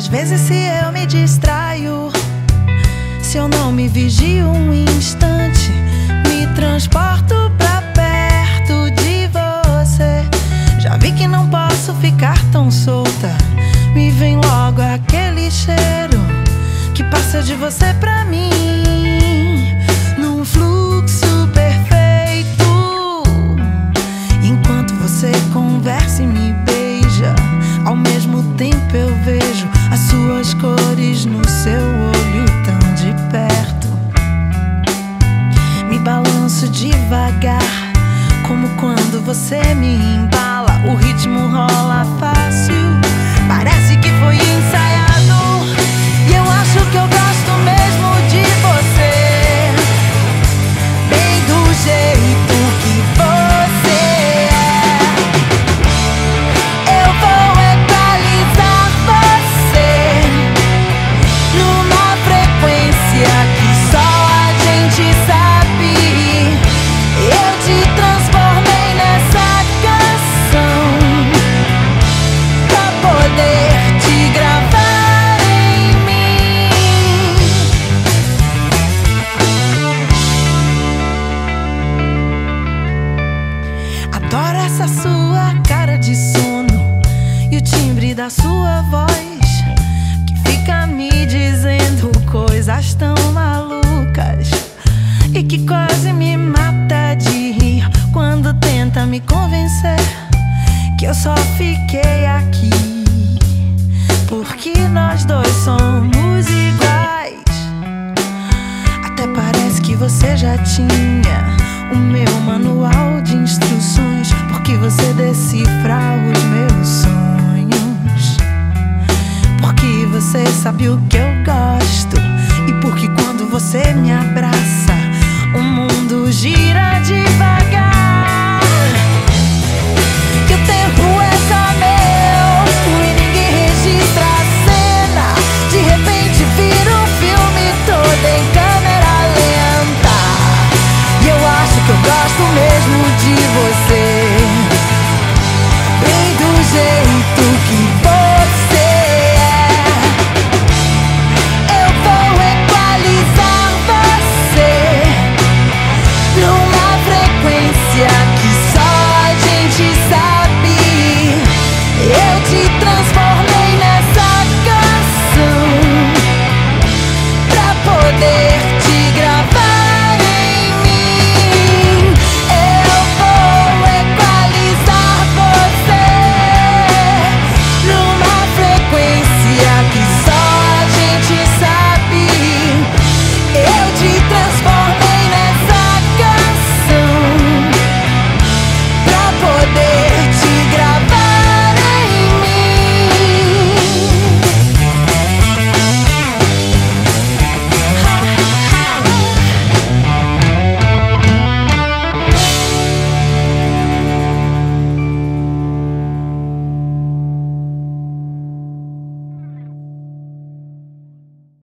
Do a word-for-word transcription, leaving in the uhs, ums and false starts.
Às vezes se eu me distraio, se eu não me vigio um instante, me transporto pra perto de você. Já vi que não posso ficar tão solta, me vem logo aquele cheiro que passa de você pra mim, num fluxo perfeito. Enquanto você conversa e me beija, ao mesmo tempo eu vejo as suas cores no seu olho tão de perto. Me balanço devagar, como quando você me embala. O ritmo rola fácil, parece que foi ensaiado. E eu acho que eu gosto mesmo de você, bem do jeito que você é. Eu vou equalizar você numa frequência que só a gente sabe. Eu te transformei nessa canção pra poder te gravar em mim. Adoro essa sua cara de sono e o timbre da sua voz, que fica me dizendo coisas tão malucas e que quase me mata de rir quando tenta me convencer que eu só fiquei